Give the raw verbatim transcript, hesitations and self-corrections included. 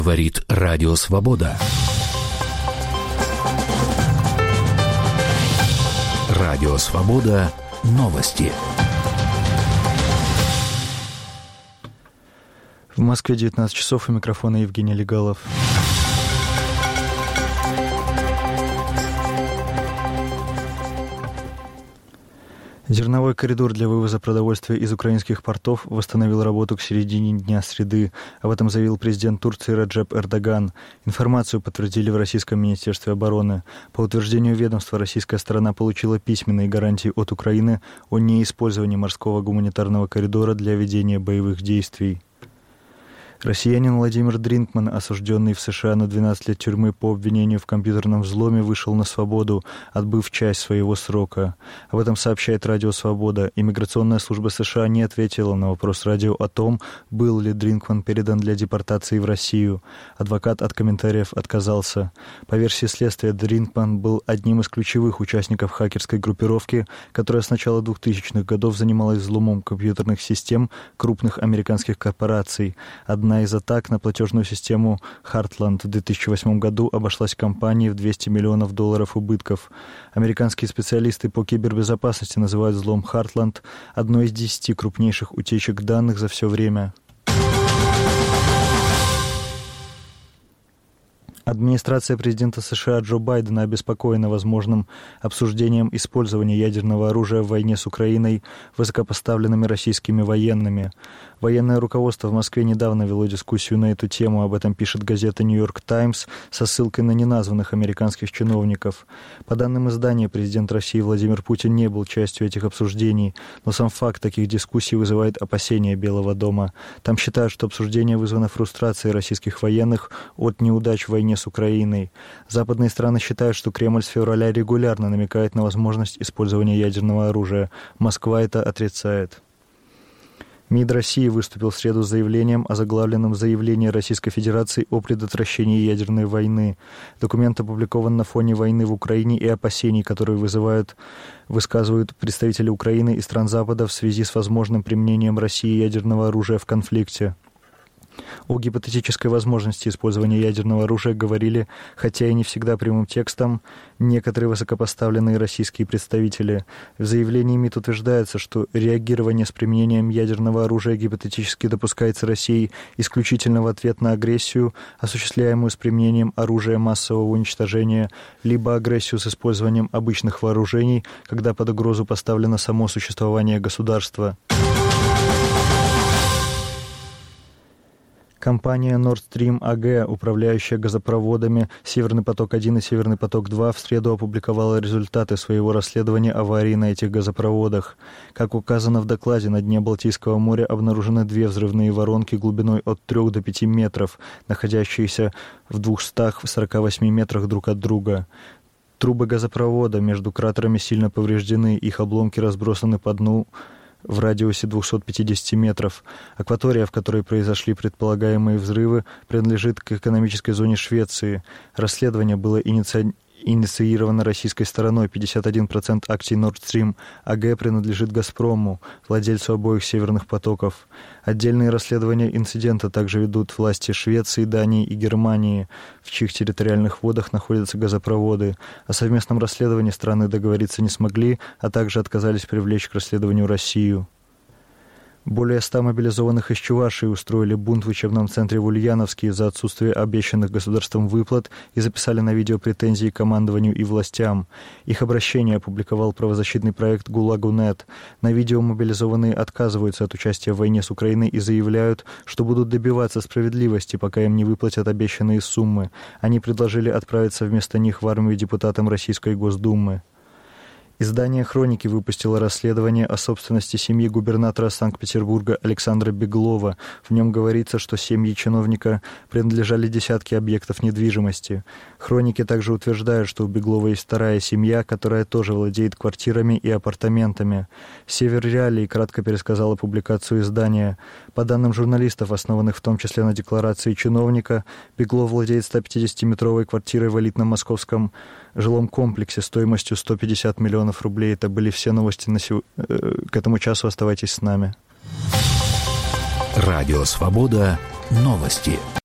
Говорит Радио Свобода. Радио Свобода. Новости. В Москве девятнадцать часов, у микрофона Евгений Легалов. Зерновой коридор для вывоза продовольствия из украинских портов восстановил работу к середине дня среды. Об этом заявил президент Турции Реджеп Эрдоган. Информацию подтвердили в Российском министерстве обороны. По утверждению ведомства, российская сторона получила письменные гарантии от Украины о неиспользовании морского гуманитарного коридора для ведения боевых действий. Россиянин Владимир Дринкман, осужденный в США на двенадцать лет тюрьмы по обвинению в компьютерном взломе, вышел на свободу, отбыв часть своего срока. Об этом сообщает Радио Свобода. Иммиграционная служба США не ответила на вопрос радио о том, был ли Дринкман передан для депортации в Россию. Адвокат от комментариев отказался. По версии следствия, Дринкман был одним из ключевых участников хакерской группировки, которая с начала двухтысячных годов занималась взломом компьютерных систем крупных американских корпораций. Одна Одна из атак на платежную систему Heartland в две тысячи восьмом году обошлась компании в двести миллионов долларов убытков. Американские специалисты по кибербезопасности называют взлом Heartland одной из десяти крупнейших утечек данных за все время. Администрация президента США Джо Байдена обеспокоена возможным обсуждением использования ядерного оружия в войне с Украиной высокопоставленными российскими военными. Военное руководство в Москве недавно вело дискуссию на эту тему, об этом пишет газета «Нью-Йорк Таймс» со ссылкой на неназванных американских чиновников. По данным издания, президент России Владимир Путин не был частью этих обсуждений, но сам факт таких дискуссий вызывает опасения Белого дома. Там считают, что обсуждение вызвано фрустрацией российских военных от неудач в войне с Украиной. Западные страны считают, что Кремль с февраля регулярно намекает на возможность использования ядерного оружия. Москва это отрицает. МИД России выступил в среду с заявлением, озаглавленным «Заявление Российской Федерации о предотвращении ядерной войны». Документ опубликован на фоне войны в Украине и опасений, которые вызывают, высказывают представители Украины и стран Запада в связи с возможным применением России ядерного оружия в конфликте. О гипотетической возможности использования ядерного оружия говорили, хотя и не всегда прямым текстом, некоторые высокопоставленные российские представители. В заявлении МИД утверждается, что реагирование с применением ядерного оружия гипотетически допускается Россией исключительно в ответ на агрессию, осуществляемую с применением оружия массового уничтожения, либо агрессию с использованием обычных вооружений, когда под угрозу поставлено само существование государства. Компания Nord Stream эй джи, управляющая газопроводами «Северный поток-один» и «Северный поток-два», в среду опубликовала результаты своего расследования аварии на этих газопроводах. Как указано в докладе, на дне Балтийского моря обнаружены две взрывные воронки глубиной от трёх до пяти метров, находящиеся в двухстах сорока восьми метрах друг от друга. Трубы газопровода между кратерами сильно повреждены, их обломки разбросаны по дну в радиусе двухсот пятидесяти метров. Акватория, в которой произошли предполагаемые взрывы, принадлежит к экономической зоне Швеции. Расследование было иници... инициировано российской стороной. пятьдесят один процент акций Nord Stream эй джи принадлежит «Газпрому», владельцу обоих северных потоков. Отдельные расследования инцидента также ведут власти Швеции, Дании и Германии, в чьих территориальных водах находятся газопроводы. О совместном расследовании страны договориться не смогли, а также отказались привлечь к расследованию Россию. Более ста мобилизованных из Чувашии устроили бунт в учебном центре в Ульяновске из-за отсутствия обещанных государством выплат и записали на видео претензии командованию и властям. Их обращение опубликовал правозащитный проект «ГУЛАГу.нет». На видео мобилизованные отказываются от участия в войне с Украиной и заявляют, что будут добиваться справедливости, пока им не выплатят обещанные суммы. Они предложили отправиться вместо них в армию депутатам Российской Госдумы. Издание «Хроники» выпустило расследование о собственности семьи губернатора Санкт-Петербурга Александра Беглова. В нем говорится, что семье чиновника принадлежали десятки объектов недвижимости. «Хроники» также утверждают, что у Беглова есть вторая семья, которая тоже владеет квартирами и апартаментами. «Север Реалии» кратко пересказала публикацию издания. По данным журналистов, основанных в том числе на декларации чиновника, Беглов владеет ста пятидесятиметровой квартирой в элитном московском жилом комплексе стоимостью сто пятьдесят миллионов рублей. Это были все новости на сего... к этому часу. Оставайтесь с нами. Радио Свобода. Новости.